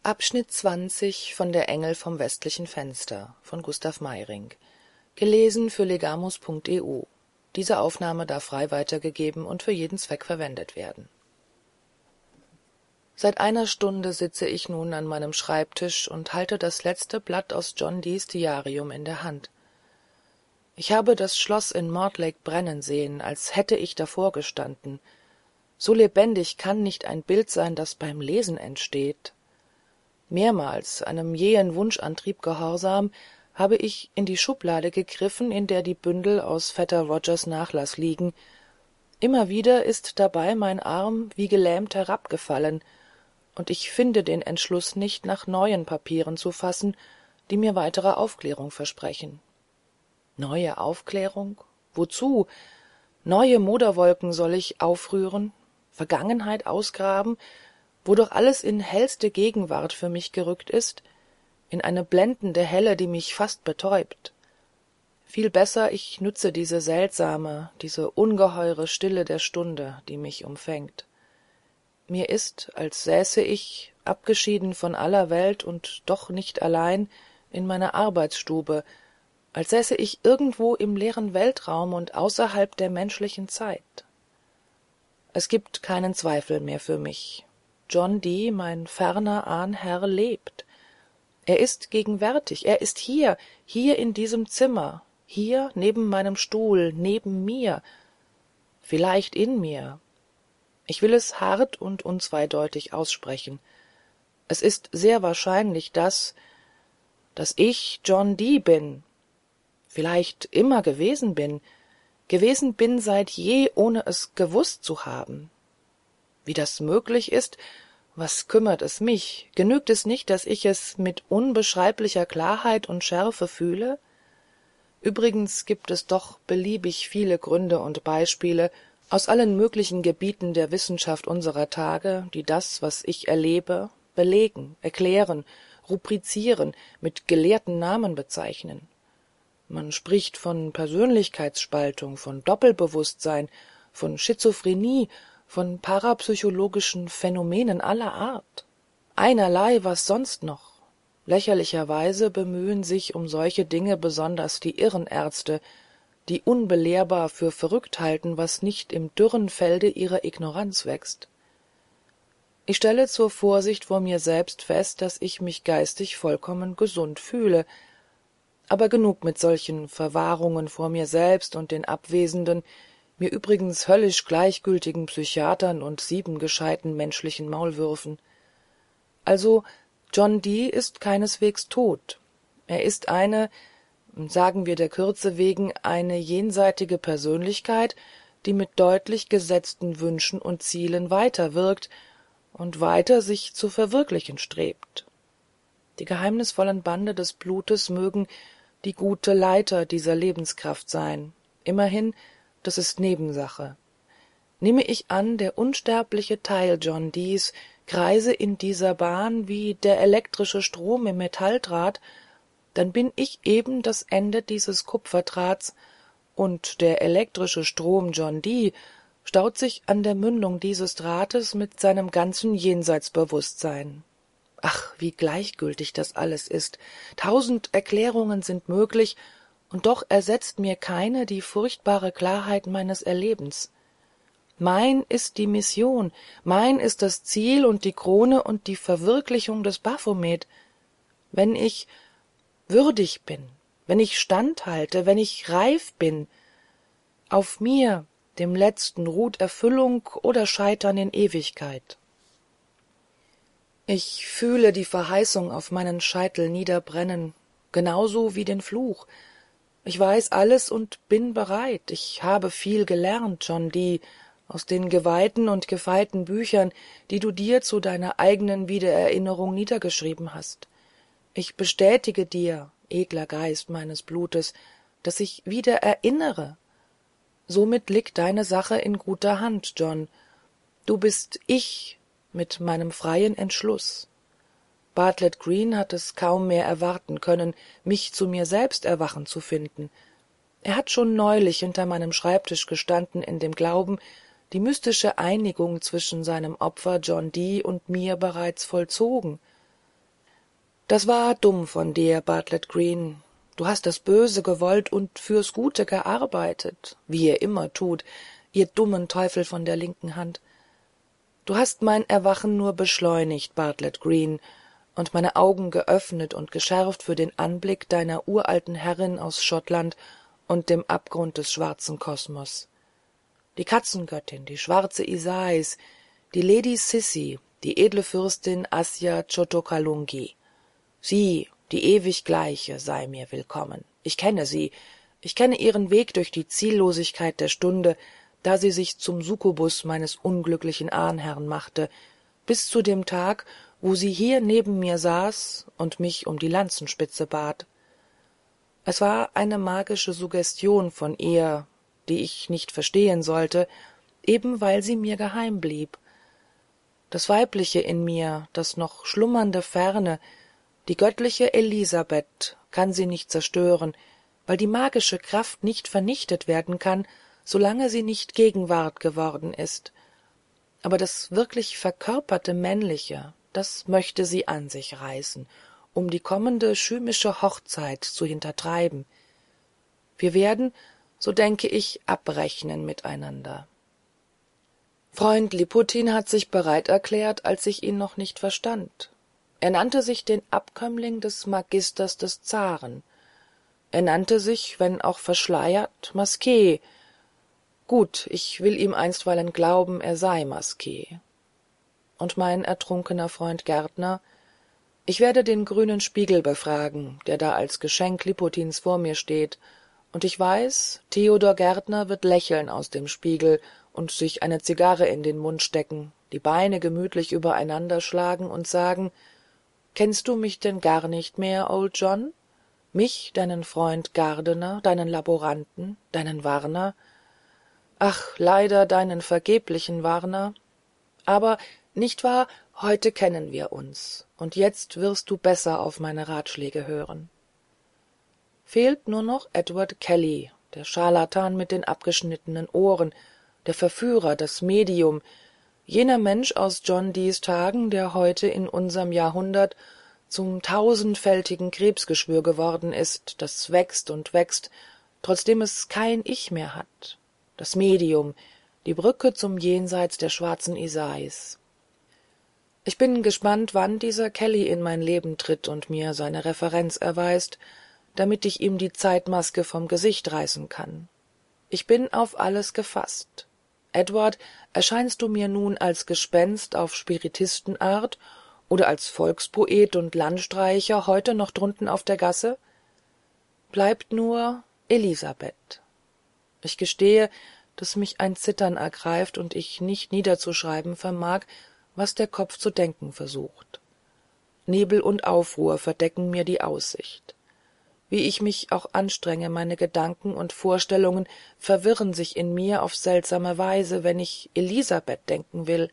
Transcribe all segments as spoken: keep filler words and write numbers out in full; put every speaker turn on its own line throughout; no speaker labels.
Abschnitt zwanzig von Der Engel vom westlichen Fenster von Gustav Meyrinck. Gelesen für legamus punkt e u. Diese Aufnahme darf frei weitergegeben und für jeden Zweck verwendet werden. Seit einer Stunde sitze ich nun an meinem Schreibtisch und halte das letzte Blatt aus John Dees Diarium in der Hand. Ich habe das Schloss in Mortlake brennen sehen, als hätte ich davor gestanden. So lebendig kann nicht ein Bild sein, das beim Lesen entsteht. Mehrmals, einem jähen Wunschantrieb gehorsam, habe ich in die Schublade gegriffen, in der die Bündel aus Vetter Rogers Nachlass liegen. Immer wieder ist dabei mein Arm wie gelähmt herabgefallen, und ich finde den Entschluss nicht, nach neuen Papieren zu fassen, die mir weitere Aufklärung versprechen. Neue Aufklärung? Wozu? Neue Moderwolken soll ich aufrühren, Vergangenheit ausgraben, wo doch alles in hellste Gegenwart für mich gerückt ist, in eine blendende Helle, die mich fast betäubt. Viel besser, ich nütze diese seltsame, diese ungeheure Stille der Stunde, die mich umfängt. Mir ist, als säße ich, abgeschieden von aller Welt und doch nicht allein, in meiner Arbeitsstube, als säße ich irgendwo im leeren Weltraum und außerhalb der menschlichen Zeit. Es gibt keinen Zweifel mehr für mich. John Dee, mein ferner Ahnherr, lebt. Er ist gegenwärtig, er ist hier, hier in diesem Zimmer, hier neben meinem Stuhl, neben mir, vielleicht in mir. Ich will es hart und unzweideutig aussprechen. Es ist sehr wahrscheinlich, dass, dass ich John Dee bin, vielleicht immer gewesen bin, gewesen bin seit je, ohne es gewußt zu haben. Wie das möglich ist, was kümmert es mich? Genügt es nicht, dass ich es mit unbeschreiblicher Klarheit und Schärfe fühle? Übrigens gibt es doch beliebig viele Gründe und Beispiele aus allen möglichen Gebieten der Wissenschaft unserer Tage, die das, was ich erlebe, belegen, erklären, rubrizieren, mit gelehrten Namen bezeichnen. Man spricht von Persönlichkeitsspaltung, von Doppelbewusstsein, von Schizophrenie, von parapsychologischen Phänomenen aller Art. Einerlei, was sonst noch. Lächerlicherweise bemühen sich um solche Dinge besonders die Irrenärzte, die unbelehrbar für verrückt halten, was nicht im dürren Felde ihrer Ignoranz wächst. Ich stelle zur Vorsicht vor mir selbst fest, dass ich mich geistig vollkommen gesund fühle, aber genug mit solchen Verwahrungen vor mir selbst und den abwesenden, mir übrigens höllisch gleichgültigen Psychiatern und sieben gescheiten menschlichen Maulwürfen. Also, John Dee ist keineswegs tot. Er ist eine, sagen wir der Kürze wegen, eine jenseitige Persönlichkeit, die mit deutlich gesetzten Wünschen und Zielen weiterwirkt und weiter sich zu verwirklichen strebt. Die geheimnisvollen Bande des Blutes mögen die gute Leiter dieser Lebenskraft sein. Immerhin, das ist Nebensache. Nehme ich an, der unsterbliche Teil John Dees kreise in dieser Bahn wie der elektrische Strom im Metalldraht, dann bin ich eben das Ende dieses Kupferdrahts, und der elektrische Strom John Dee staut sich an der Mündung dieses Drahtes mit seinem ganzen Jenseitsbewusstsein. Ach, wie gleichgültig das alles ist. Tausend Erklärungen sind möglich, und doch ersetzt mir keine die furchtbare Klarheit meines Erlebens. Mein ist die Mission, mein ist das Ziel und die Krone und die Verwirklichung des Baphomet. Wenn ich würdig bin, wenn ich standhalte, wenn ich reif bin, auf mir, dem Letzten, ruht Erfüllung oder Scheitern in Ewigkeit. Ich fühle die Verheißung auf meinen Scheitel niederbrennen, genauso wie den Fluch. Ich weiß alles und bin bereit. Ich habe viel gelernt, John Dee, aus den geweihten und gefeiten Büchern, die du dir zu deiner eigenen Wiedererinnerung niedergeschrieben hast. Ich bestätige dir, edler Geist meines Blutes, dass ich wieder erinnere. Somit liegt deine Sache in guter Hand, John. Du bist ich mit meinem freien Entschluss. Bartlett Greene hat es kaum mehr erwarten können, mich zu mir selbst erwachen zu finden. Er hat schon neulich hinter meinem Schreibtisch gestanden, in dem Glauben, die mystische Einigung zwischen seinem Opfer John Dee und mir bereits vollzogen. »Das war dumm von dir, Bartlett Green. Du hast das Böse gewollt und fürs Gute gearbeitet, wie ihr immer tut, ihr dummen Teufel von der linken Hand. Du hast mein Erwachen nur beschleunigt, Bartlett Green, und meine Augen geöffnet und geschärft für den Anblick deiner uralten Herrin aus Schottland und dem Abgrund des schwarzen Kosmos. Die Katzengöttin, die schwarze Isais, die Lady Sissy, die edle Fürstin Asya Chotokalungi. Sie, die ewig Gleiche, sei mir willkommen. Ich kenne sie, ich kenne ihren Weg durch die Ziellosigkeit der Stunde, da sie sich zum Succubus meines unglücklichen Ahnherrn machte, bis zu dem Tag, wo sie hier neben mir saß und mich um die Lanzenspitze bat. Es war eine magische Suggestion von ihr, die ich nicht verstehen sollte, eben weil sie mir geheim blieb. Das Weibliche in mir, das noch schlummernde Ferne, die göttliche Elisabeth kann sie nicht zerstören, weil die magische Kraft nicht vernichtet werden kann, solange sie nicht Gegenwart geworden ist. Aber das wirklich verkörperte Männliche, das möchte sie an sich reißen, um die kommende chymische Hochzeit zu hintertreiben. Wir werden, so denke ich, abrechnen miteinander. Freund Liputin hat sich bereit erklärt, als ich ihn noch nicht verstand. Er nannte sich den Abkömmling des Magisters des Zaren. Er nannte sich, wenn auch verschleiert, Masquet. Gut, ich will ihm einstweilen glauben, er sei Masquet. Und mein ertrunkener Freund Gärtner? Ich werde den grünen Spiegel befragen, der da als Geschenk Liputins vor mir steht, und ich weiß, Theodor Gärtner wird lächeln aus dem Spiegel und sich eine Zigarre in den Mund stecken, die Beine gemütlich übereinander schlagen und sagen, »Kennst du mich denn gar nicht mehr, Old John? Mich, deinen Freund Gardiner, deinen Laboranten, deinen Warner? Ach, leider deinen vergeblichen Warner. Aber, nicht wahr, heute kennen wir uns, und jetzt wirst du besser auf meine Ratschläge hören.« Fehlt nur noch Edward Kelly, der Scharlatan mit den abgeschnittenen Ohren, der Verführer, das Medium, jener Mensch aus John Dees Tagen, der heute in unserem Jahrhundert zum tausendfältigen Krebsgeschwür geworden ist, das wächst und wächst, trotzdem es kein Ich mehr hat. Das Medium, die Brücke zum Jenseits der schwarzen Isais. Ich bin gespannt, wann dieser Kelly in mein Leben tritt und mir seine Referenz erweist, damit ich ihm die Zeitmaske vom Gesicht reißen kann. Ich bin auf alles gefasst. Edward, erscheinst du mir nun als Gespenst auf Spiritistenart oder als Volkspoet und Landstreicher heute noch drunten auf der Gasse? Bleibt nur Elisabeth. Ich gestehe, dass mich ein Zittern ergreift und ich nicht niederzuschreiben vermag, was der Kopf zu denken versucht. Nebel und Aufruhr verdecken mir die Aussicht. Wie ich mich auch anstrenge, meine Gedanken und Vorstellungen verwirren sich in mir auf seltsame Weise, wenn ich Elisabeth denken will.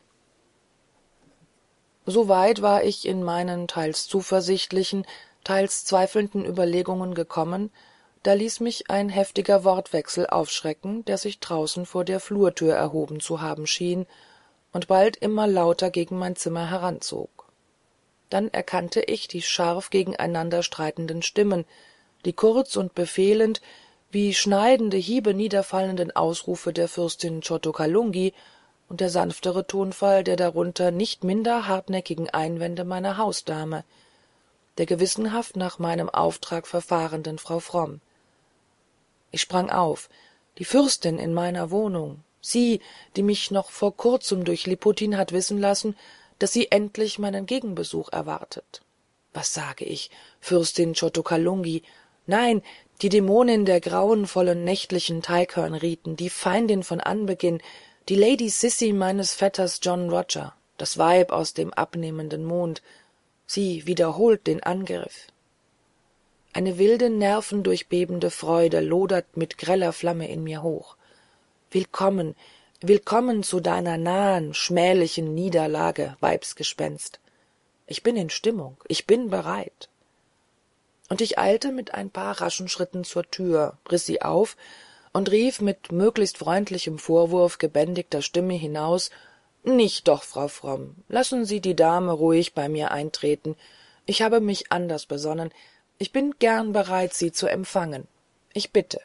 So weit war ich in meinen teils zuversichtlichen, teils zweifelnden Überlegungen gekommen, da ließ mich ein heftiger Wortwechsel aufschrecken, der sich draußen vor der Flurtür erhoben zu haben schien und bald immer lauter gegen mein Zimmer heranzog. Dann erkannte ich die scharf gegeneinander streitenden Stimmen, die kurz und befehlend wie schneidende Hiebe niederfallenden Ausrufe der Fürstin Chotokalungi und der sanftere Tonfall der darunter nicht minder hartnäckigen Einwände meiner Hausdame, der gewissenhaft nach meinem Auftrag verfahrenden Frau Fromm. Ich sprang auf. Die Fürstin in meiner Wohnung, sie, die mich noch vor kurzem durch Liputin hat wissen lassen, dass sie endlich meinen Gegenbesuch erwartet. Was sage ich, Fürstin Chotokalungi? Nein, die Dämonin der grauenvollen nächtlichen Teighörnriten, die Feindin von Anbeginn, die Lady Sissy meines Vetters John Roger, das Weib aus dem abnehmenden Mond. Sie wiederholt den Angriff. Eine wilde, nervendurchbebende Freude lodert mit greller Flamme in mir hoch. Willkommen, willkommen zu deiner nahen, schmählichen Niederlage, Weibsgespenst. Ich bin in Stimmung, ich bin bereit. Und ich eilte mit ein paar raschen Schritten zur Tür, riß sie auf und rief mit möglichst freundlichem Vorwurf gebändigter Stimme hinaus, »Nicht doch, Frau Fromm, lassen Sie die Dame ruhig bei mir eintreten. Ich habe mich anders besonnen. Ich bin gern bereit, Sie zu empfangen. Ich bitte.«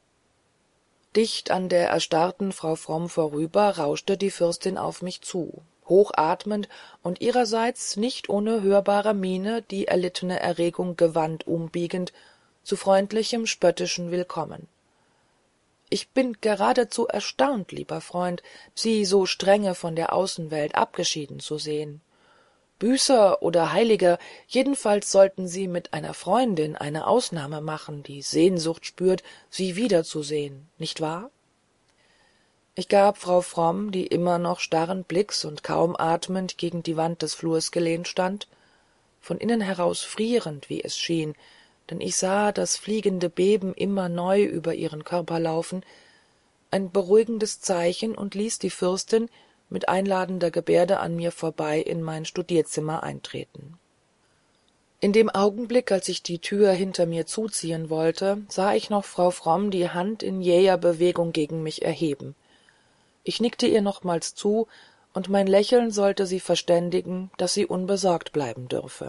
Dicht an der erstarrten Frau Fromm vorüber rauschte die Fürstin auf mich zu, hochatmend und ihrerseits nicht ohne hörbare miene die erlittene Erregung gewandt umbiegend zu freundlichem spöttischen Willkommen. »Ich bin geradezu erstaunt, lieber Freund, Sie so strenge von der Außenwelt abgeschieden zu sehen. Büßer oder Heiliger, jedenfalls sollten Sie mit einer Freundin eine Ausnahme machen, die Sehnsucht spürt, Sie wiederzusehen, nicht wahr?« Ich gab Frau Fromm, die immer noch starren Blicks und kaum atmend gegen die Wand des flurs gelehnt stand, von innen heraus frierend, wie es schien, denn ich sah das fliegende Beben immer neu über ihren Körper laufen, ein beruhigendes Zeichen und ließ die Fürstin mit einladender Gebärde an mir vorbei in mein Studierzimmer eintreten. In dem Augenblick, als ich die Tür hinter mir zuziehen wollte, sah ich noch Frau Fromm die Hand in jäher Bewegung gegen mich erheben. Ich nickte ihr nochmals zu, und mein Lächeln sollte sie verständigen, dass sie unbesorgt bleiben dürfe.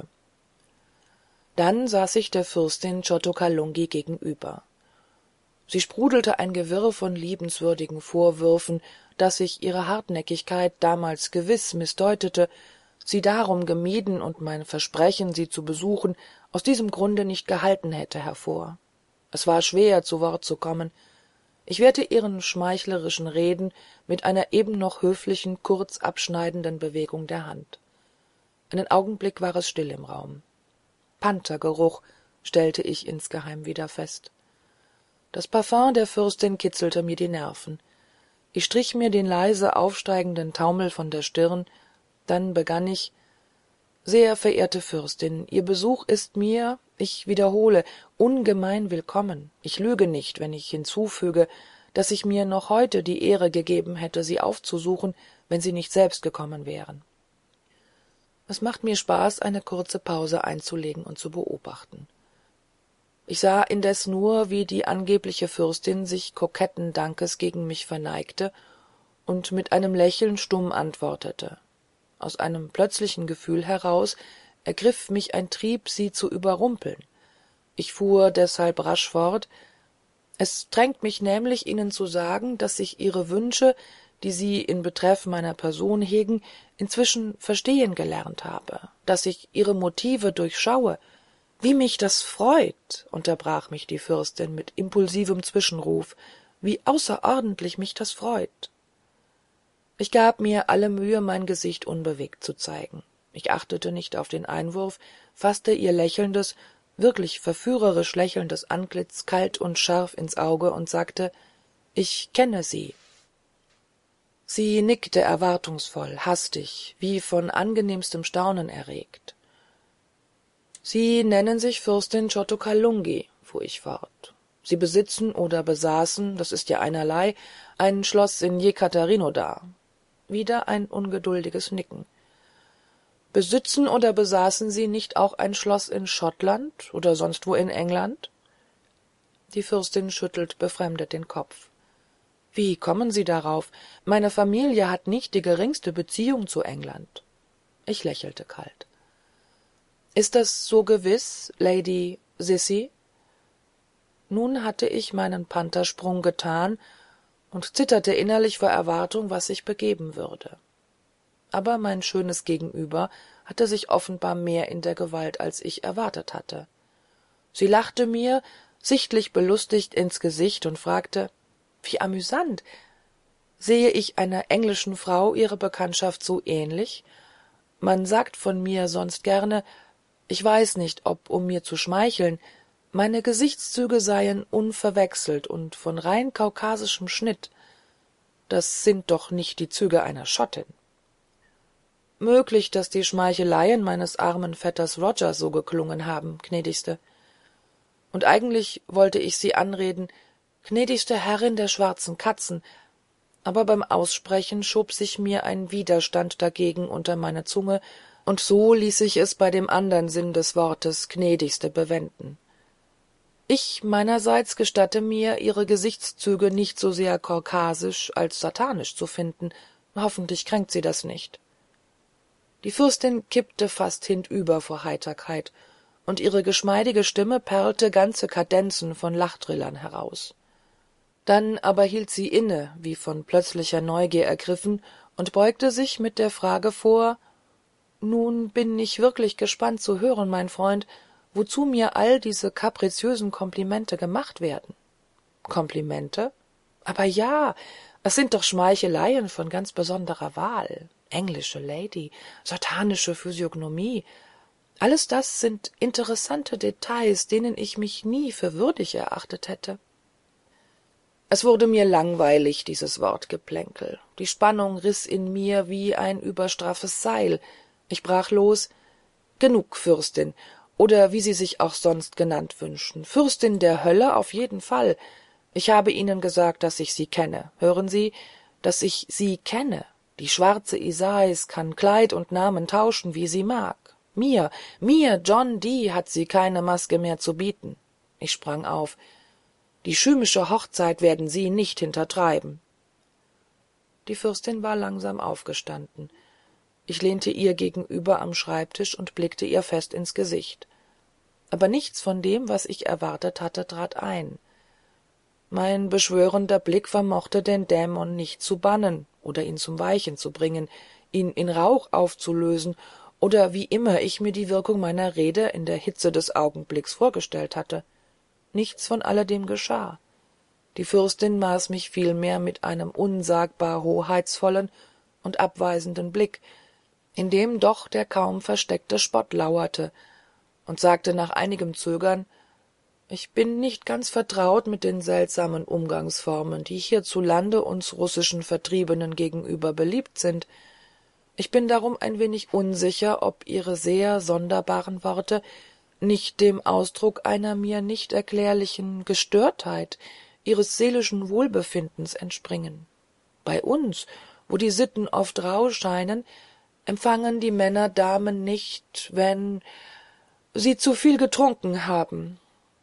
Dann saß ich der Fürstin Chotokalungi gegenüber. Sie sprudelte ein Gewirr von liebenswürdigen Vorwürfen, dass ich ihre Hartnäckigkeit damals gewiß mißdeutete, sie darum gemieden und mein Versprechen, sie zu besuchen, aus diesem Grunde nicht gehalten hätte, hervor. Es war schwer, zu Wort zu kommen. Ich wehrte ihren schmeichlerischen Reden mit einer eben noch höflichen, kurz abschneidenden Bewegung der Hand. Einen Augenblick war es still im Raum. Panthergeruch, stellte ich insgeheim wieder fest. Das Parfüm der Fürstin kitzelte mir die Nerven. Ich strich mir den leise aufsteigenden Taumel von der Stirn, dann begann ich: »Sehr verehrte Fürstin, Ihr Besuch ist mir, ich wiederhole, ungemein willkommen. Ich lüge nicht, wenn ich hinzufüge, dass ich mir noch heute die Ehre gegeben hätte, Sie aufzusuchen, wenn Sie nicht selbst gekommen wären.« Es macht mir Spaß, eine kurze Pause einzulegen und zu beobachten. Ich sah indes nur, wie die angebliche Fürstin sich koketten Dankes gegen mich verneigte und mit einem Lächeln stumm antwortete. Aus einem plötzlichen Gefühl heraus ergriff mich ein Trieb, sie zu überrumpeln. Ich fuhr deshalb rasch fort: »Es drängt mich nämlich, Ihnen zu sagen, dass ich Ihre Wünsche, die Sie in Betreff meiner Person hegen, inzwischen verstehen gelernt habe, dass ich Ihre Motive durchschaue. Wie mich das freut«, unterbrach mich die Fürstin mit impulsivem Zwischenruf, »wie außerordentlich mich das freut.« Ich gab mir alle Mühe, mein Gesicht unbewegt zu zeigen. Ich achtete nicht auf den Einwurf, faßte ihr lächelndes, wirklich verführerisch lächelndes Antlitz kalt und scharf ins Auge und sagte: »Ich kenne Sie.« Sie nickte erwartungsvoll, hastig, wie von angenehmstem Staunen erregt. »Sie nennen sich Fürstin Chotokalungi«, fuhr ich fort. »Sie besitzen oder besaßen, das ist ja einerlei, ein Schloss in Jekaterinoda.« Wieder ein ungeduldiges Nicken. »Besitzen oder besaßen Sie nicht auch ein Schloss in Schottland oder sonst wo in England?« Die Fürstin schüttelt befremdet den Kopf. »Wie kommen Sie darauf? Meine Familie hat nicht die geringste Beziehung zu England.« Ich lächelte kalt. »Ist das so gewiß, Lady Sissy?« Nun hatte ich meinen Panthersprung getan und zitterte innerlich vor Erwartung, was sich begeben würde. Aber mein schönes Gegenüber hatte sich offenbar mehr in der Gewalt, als ich erwartet hatte. Sie lachte mir, sichtlich belustigt, ins Gesicht und fragte: »Wie amüsant! Sehe ich einer englischen Frau ihre Bekanntschaft so ähnlich? Man sagt von mir sonst gerne, ich weiß nicht, ob um mir zu schmeicheln, meine Gesichtszüge seien unverwechselt und von rein kaukasischem Schnitt. Das sind doch nicht die Züge einer Schottin.« »Möglich, daß die Schmeicheleien meines armen Vetters Roger so geklungen haben, gnädigste. Und eigentlich wollte ich Sie anreden, gnädigste Herrin der schwarzen Katzen, aber beim Aussprechen schob sich mir ein Widerstand dagegen unter meine Zunge, und so ließ ich es bei dem andern Sinn des Wortes gnädigste bewenden. Ich meinerseits gestatte mir, Ihre Gesichtszüge nicht so sehr kaukasisch als satanisch zu finden. Hoffentlich kränkt Sie das nicht.« Die Fürstin kippte fast hintüber vor Heiterkeit, und ihre geschmeidige Stimme perlte ganze Kadenzen von Lachtrillern heraus. Dann aber hielt sie inne, wie von plötzlicher Neugier ergriffen, und beugte sich mit der Frage vor: »Nun bin ich wirklich gespannt zu hören, mein Freund, wozu mir all diese kapriziösen Komplimente gemacht werden.« »Komplimente? Aber ja, es sind doch Schmeicheleien von ganz besonderer Wahl. Englische Lady, satanische Physiognomie, alles das sind interessante Details, denen ich mich nie für würdig erachtet hätte.« Es wurde mir langweilig, dieses Wortgeplänkel. Die Spannung riß in mir wie ein überstraffes Seil. Ich brach los: »Genug, Fürstin, oder wie Sie sich auch sonst genannt wünschen. Fürstin der Hölle auf jeden Fall. Ich habe Ihnen gesagt, dass ich Sie kenne. Hören Sie, dass ich Sie kenne. Die schwarze Isais kann Kleid und Namen tauschen, wie sie mag. Mir, mir, John Dee, hat sie keine Maske mehr zu bieten.« Ich sprang auf. »Die schymische Hochzeit werden Sie nicht hintertreiben.« Die Fürstin war langsam aufgestanden. Ich lehnte ihr gegenüber am Schreibtisch und blickte ihr fest ins Gesicht. Aber nichts von dem, was ich erwartet hatte, trat ein. Mein beschwörender Blick vermochte den Dämon nicht zu bannen oder ihn zum Weichen zu bringen, ihn in Rauch aufzulösen oder wie immer ich mir die Wirkung meiner Rede in der Hitze des Augenblicks vorgestellt hatte. Nichts von alledem geschah. Die Fürstin maß mich vielmehr mit einem unsagbar hoheitsvollen und abweisenden Blick, in dem doch der kaum versteckte Spott lauerte, und sagte nach einigem Zögern: »Ich bin nicht ganz vertraut mit den seltsamen Umgangsformen, die hierzulande uns russischen Vertriebenen gegenüber beliebt sind. Ich bin darum ein wenig unsicher, ob Ihre sehr sonderbaren Worte nicht dem Ausdruck einer mir nicht erklärlichen Gestörtheit Ihres seelischen Wohlbefindens entspringen. Bei uns, wo die Sitten oft rauh scheinen, empfangen die Männer Damen nicht, wenn sie zu viel getrunken haben.«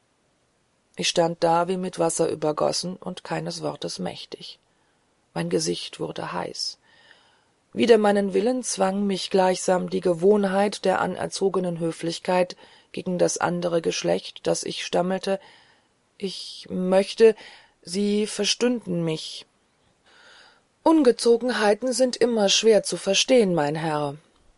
Ich stand da wie mit Wasser übergossen und keines Wortes mächtig. Mein Gesicht wurde heiß. Wider meinen Willen zwang mich gleichsam die Gewohnheit der anerzogenen Höflichkeit gegen das andere Geschlecht, daß ich stammelte: »Ich möchte, Sie verstünden mich.« »Ungezogenheiten sind immer schwer zu verstehen, mein Herr.«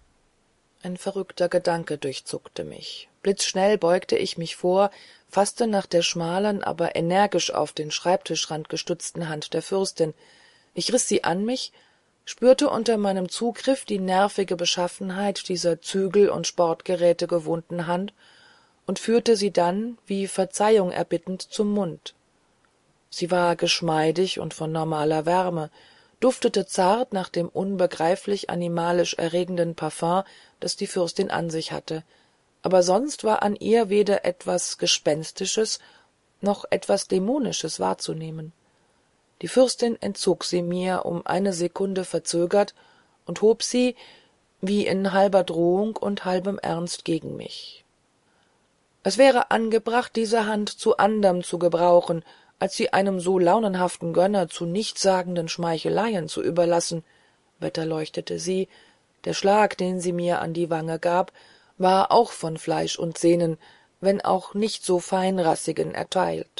Ein verrückter Gedanke durchzuckte mich. Blitzschnell beugte ich mich vor, faßte nach der schmalen, aber energisch auf den Schreibtischrand gestützten Hand der Fürstin. Ich riß sie an mich, spürte unter meinem Zugriff die nervige Beschaffenheit dieser Zügel- und Sportgeräte gewohnten Hand und führte sie dann, wie Verzeihung erbittend, zum Mund. Sie war geschmeidig und von normaler Wärme, duftete zart nach dem unbegreiflich animalisch erregenden Parfum, das die Fürstin an sich hatte, aber sonst war an ihr weder etwas Gespenstisches noch etwas Dämonisches wahrzunehmen. Die Fürstin entzog sie mir um eine Sekunde verzögert und hob sie, wie in halber Drohung und halbem Ernst, gegen mich. »Es wäre angebracht, diese Hand zu anderm zu gebrauchen, als sie einem so launenhaften Gönner zu nichtssagenden Schmeicheleien zu überlassen«, wetterleuchtete sie. Der Schlag, den sie mir an die Wange gab, war auch von Fleisch und Sehnen, wenn auch nicht so feinrassigen erteilt.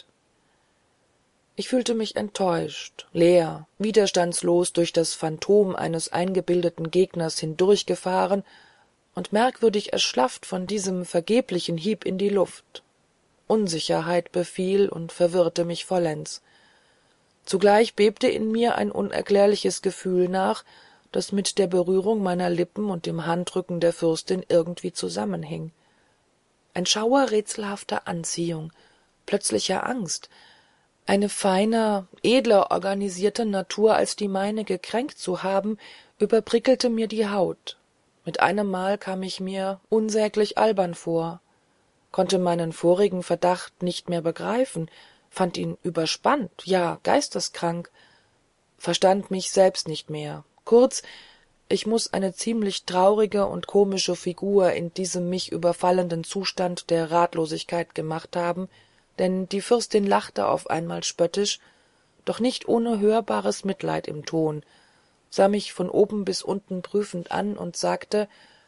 Ich fühlte mich enttäuscht, leer, widerstandslos durch das Phantom eines eingebildeten Gegners hindurchgefahren und merkwürdig erschlafft von diesem vergeblichen Hieb in die Luft. Unsicherheit befiel und verwirrte mich vollends. Zugleich bebte in mir ein unerklärliches Gefühl nach, das mit der Berührung meiner Lippen und dem Handrücken der Fürstin irgendwie zusammenhing. Ein Schauer rätselhafter Anziehung, plötzlicher Angst, eine feiner, edler organisierte Natur als die meine gekränkt zu haben, überprickelte mir die Haut. Mit einem Mal kam ich mir unsäglich albern vor, konnte meinen vorigen Verdacht nicht mehr begreifen, fand ihn überspannt, ja geisteskrank, verstand mich selbst nicht mehr. Kurz, ich muß eine ziemlich traurige und komische Figur in diesem mich überfallenden Zustand der Ratlosigkeit gemacht haben, denn die Fürstin lachte auf einmal spöttisch, doch nicht ohne hörbares Mitleid im Ton, sah mich von oben bis unten prüfend an und sagte: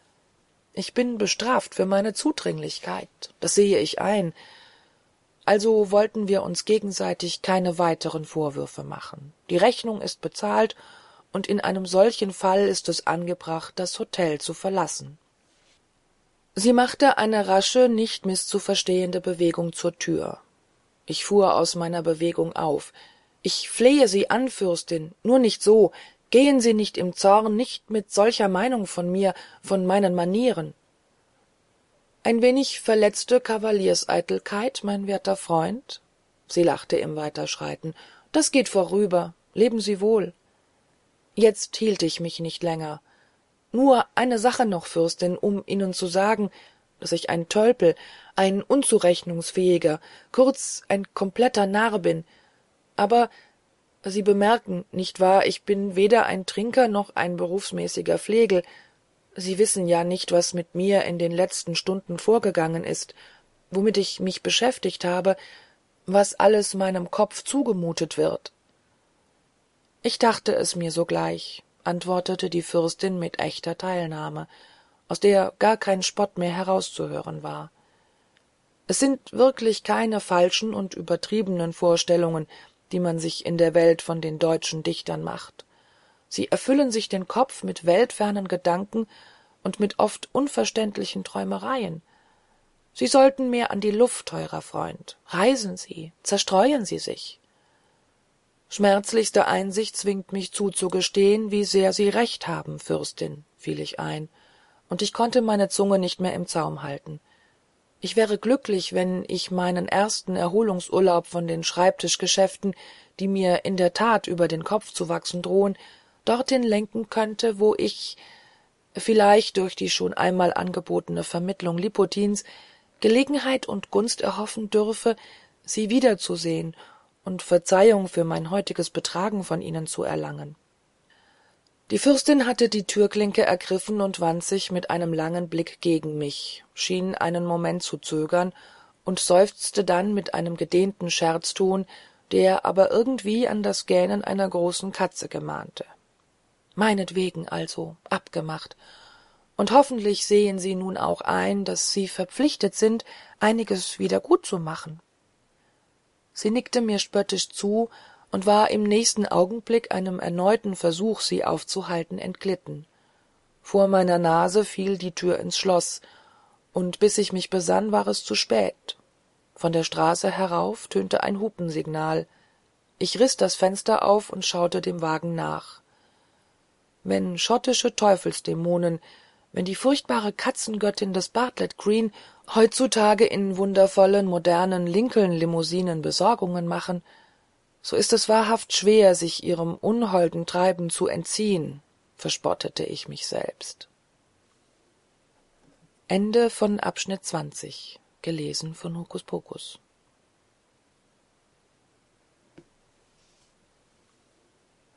Ich bin bestraft für meine Zudringlichkeit, das sehe ich ein. Also wollten wir uns gegenseitig keine weiteren Vorwürfe machen. Die Rechnung ist bezahlt, und in einem solchen Fall ist es angebracht, das Hotel zu verlassen. Sie machte eine rasche, nicht mißzuverstehende Bewegung zur Tür. Ich fuhr aus meiner Bewegung auf. »Ich flehe Sie an, Fürstin, nur nicht so. Gehen Sie nicht im Zorn, nicht mit solcher Meinung von mir, von meinen Manieren.« »Ein wenig verletzte Kavalierseitelkeit, mein werter Freund?« Sie lachte im Weiterschreiten. »Das geht vorüber. Leben Sie wohl.« Jetzt hielt ich mich nicht länger. »Nur eine Sache noch, Fürstin, um Ihnen zu sagen, dass ich ein Tölpel, ein unzurechnungsfähiger, kurz ein kompletter Narr bin. Aber Sie bemerken, nicht wahr, ich bin weder ein Trinker noch ein berufsmäßiger Flegel. Sie wissen ja nicht, was mit mir in den letzten Stunden vorgegangen ist, womit ich mich beschäftigt habe, was alles meinem Kopf zugemutet wird.« »Ich dachte es mir sogleich«, antwortete die Fürstin mit echter Teilnahme, aus der gar kein Spott mehr herauszuhören war. »Es sind wirklich keine falschen und übertriebenen Vorstellungen, die man sich in der Welt von den deutschen Dichtern macht. Sie erfüllen sich den Kopf mit weltfernen Gedanken und mit oft unverständlichen Träumereien. Sie sollten mehr an die Luft, teurer Freund. Reisen Sie, zerstreuen Sie sich.« »Schmerzlichste Einsicht zwingt mich zuzugestehen, wie sehr Sie recht haben, Fürstin«, fiel ich ein, und ich konnte meine Zunge nicht mehr im Zaum halten. Ich wäre glücklich, wenn ich meinen ersten Erholungsurlaub von den Schreibtischgeschäften, die mir in der Tat über den Kopf zu wachsen drohen, dorthin lenken könnte, wo ich, vielleicht durch die schon einmal angebotene Vermittlung Lipotins, Gelegenheit und Gunst erhoffen dürfe, Sie wiederzusehen und Verzeihung für mein heutiges Betragen von Ihnen zu erlangen.« Die Fürstin hatte die Türklinke ergriffen und wandte sich mit einem langen Blick gegen mich, schien einen Moment zu zögern und seufzte dann mit einem gedehnten Scherzton, der aber irgendwie an das Gähnen einer großen Katze gemahnte. »Meinetwegen also, abgemacht. Und hoffentlich sehen Sie nun auch ein, dass Sie verpflichtet sind, einiges wieder gutzumachen.« Sie nickte mir spöttisch zu und war im nächsten Augenblick einem erneuten Versuch, sie aufzuhalten, entglitten. Vor meiner Nase fiel die Tür ins Schloss, und bis ich mich besann, war es zu spät. Von der Straße herauf tönte ein Hupensignal. Ich riß das Fenster auf und schaute dem Wagen nach. Wenn schottische Teufelsdämonen, wenn die furchtbare Katzengöttin des Bartlett Green heutzutage in wundervollen, modernen Lincoln-Limousinen Besorgungen machen, so ist es wahrhaft schwer, sich ihrem unholden Treiben zu entziehen, verspottete ich mich selbst. Ende von Abschnitt zwanzig. Gelesen von Hokuspokus.